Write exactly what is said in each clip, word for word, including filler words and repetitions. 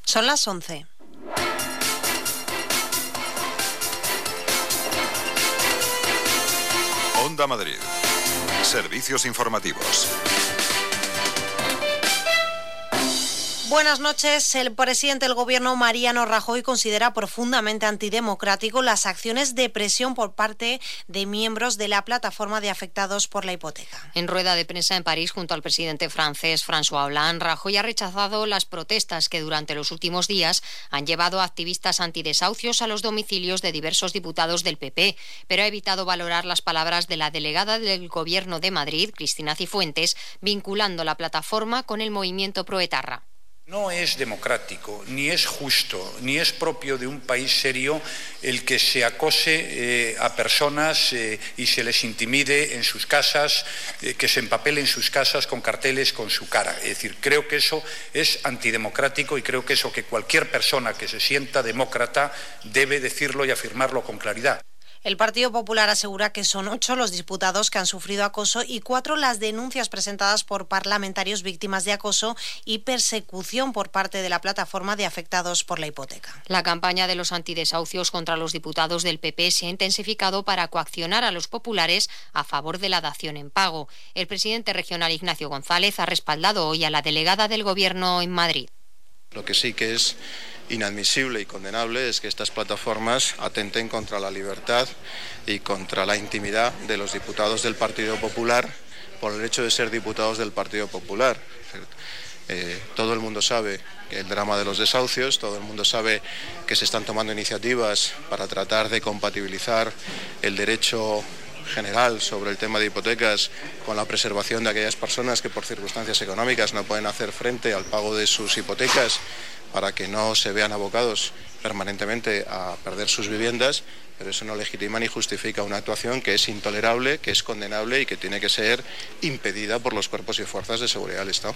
Son las once. Onda Madrid. Servicios informativos. Buenas noches. El presidente del Gobierno, Mariano Rajoy, considera profundamente antidemocrático las acciones de presión por parte de miembros de la plataforma de afectados por la hipoteca. En rueda de prensa en París, junto al presidente francés François Hollande, Rajoy ha rechazado las protestas que durante los últimos días han llevado a activistas antidesahucios a los domicilios de diversos diputados del P P, pero ha evitado valorar las palabras de la delegada del Gobierno de Madrid, Cristina Cifuentes, vinculando la plataforma con el movimiento proetarra. No es democrático, ni es justo, ni es propio de un país serio el que se acose eh, a personas eh, y se les intimide en sus casas, eh, que se empapelen sus casas con carteles con su cara. Es decir, creo que eso es antidemocrático y creo que eso que cualquier persona que se sienta demócrata debe decirlo y afirmarlo con claridad. El Partido Popular asegura que son ocho los diputados que han sufrido acoso y cuatro las denuncias presentadas por parlamentarios víctimas de acoso y persecución por parte de la plataforma de afectados por la hipoteca. La campaña de los antidesahucios contra los diputados del P P se ha intensificado para coaccionar a los populares a favor de la dación en pago. El presidente regional Ignacio González ha respaldado hoy a la delegada del Gobierno en Madrid. Lo que sí que es inadmisible y condenable es que estas plataformas atenten contra la libertad y contra la intimidad de los diputados del Partido Popular por el hecho de ser diputados del Partido Popular. Eh, todo el mundo sabe el drama de los desahucios, todo el mundo sabe que se están tomando iniciativas para tratar de compatibilizar el derecho general sobre el tema de hipotecas con la preservación de aquellas personas que por circunstancias económicas no pueden hacer frente al pago de sus hipotecas, para que no se vean abocados permanentemente a perder sus viviendas, pero eso no legitima ni justifica una actuación que es intolerable, que es condenable y que tiene que ser impedida por los cuerpos y fuerzas de seguridad del Estado.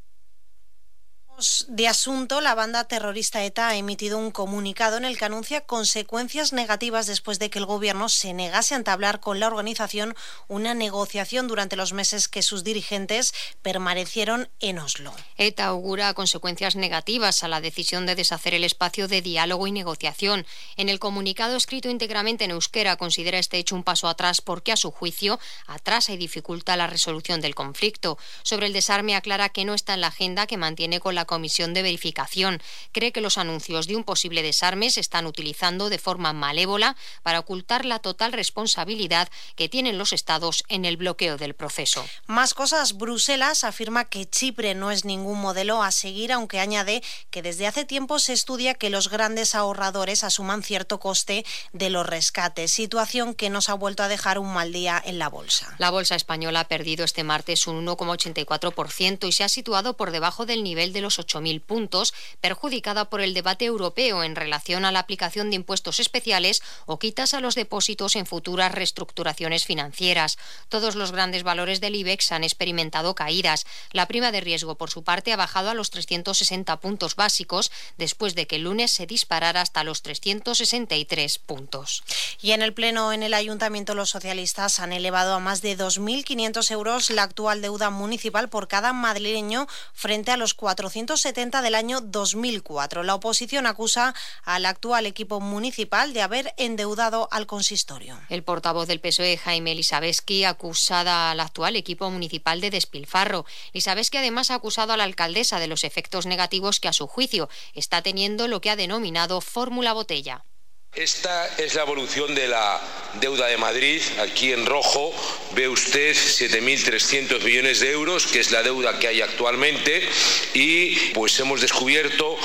De asunto, la banda terrorista ETA ha emitido un comunicado en el que anuncia consecuencias negativas después de que el gobierno se negase a entablar con la organización una negociación durante los meses que sus dirigentes permanecieron en Oslo. ETA augura consecuencias negativas a la decisión de deshacer el espacio de diálogo y negociación. En el comunicado escrito íntegramente en euskera considera este hecho un paso atrás porque, a su juicio, atrasa y dificulta la resolución del conflicto. Sobre el desarme aclara que no está en la agenda que mantiene con la Comisión de Verificación. Cree que los anuncios de un posible desarme se están utilizando de forma malévola para ocultar la total responsabilidad que tienen los Estados en el bloqueo del proceso. Más cosas. Bruselas afirma que Chipre no es ningún modelo a seguir, aunque añade que desde hace tiempo se estudia que los grandes ahorradores asuman cierto coste de los rescates, situación que nos ha vuelto a dejar un mal día en la bolsa. La bolsa española ha perdido este martes un uno coma ochenta y cuatro por ciento y se ha situado por debajo del nivel de los ocho mil puntos, perjudicada por el debate europeo en relación a la aplicación de impuestos especiales o quitas a los depósitos en futuras reestructuraciones financieras. Todos los grandes valores del IBEX han experimentado caídas. La prima de riesgo, por su parte, ha bajado a los trescientos sesenta puntos básicos después de que el lunes se disparara hasta los trescientos sesenta y tres puntos. Y en el Pleno, en el Ayuntamiento, los socialistas han elevado a más de dos mil quinientos euros la actual deuda municipal por cada madrileño frente a los cuatrocientos setenta del año dos mil cuatro. La oposición acusa al actual equipo municipal de haber endeudado al consistorio. El portavoz del P S O E, Jaime Elisabetsky, acusada al actual equipo municipal de despilfarro. Elisabetsky además ha acusado a la alcaldesa de los efectos negativos que, a su juicio, está teniendo lo que ha denominado fórmula botella. Esta es la evolución de la deuda de Madrid. Aquí en rojo ve usted siete mil trescientos millones de euros, que es la deuda que hay actualmente, y pues hemos descubierto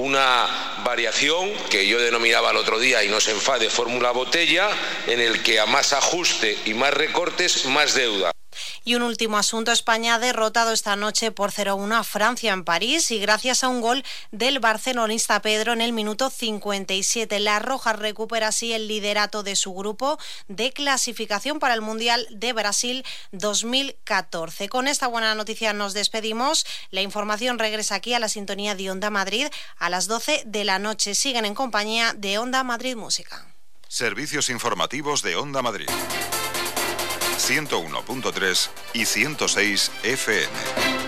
una variación que yo denominaba el otro día, y no se enfade, fórmula botella, en el que a más ajuste y más recortes, más deuda. Y un último asunto. España ha derrotado esta noche por cero a uno a Francia en París y gracias a un gol del barcelonista Pedro en el minuto cincuenta y siete. La Roja recupera así el liderato de su grupo de clasificación para el Mundial de Brasil dos mil catorce. Con esta buena noticia nos despedimos. La información regresa aquí a la sintonía de Onda Madrid a las doce de la noche. Siguen en compañía de Onda Madrid Música. Servicios informativos de Onda Madrid. ciento uno punto tres y ciento seis F M.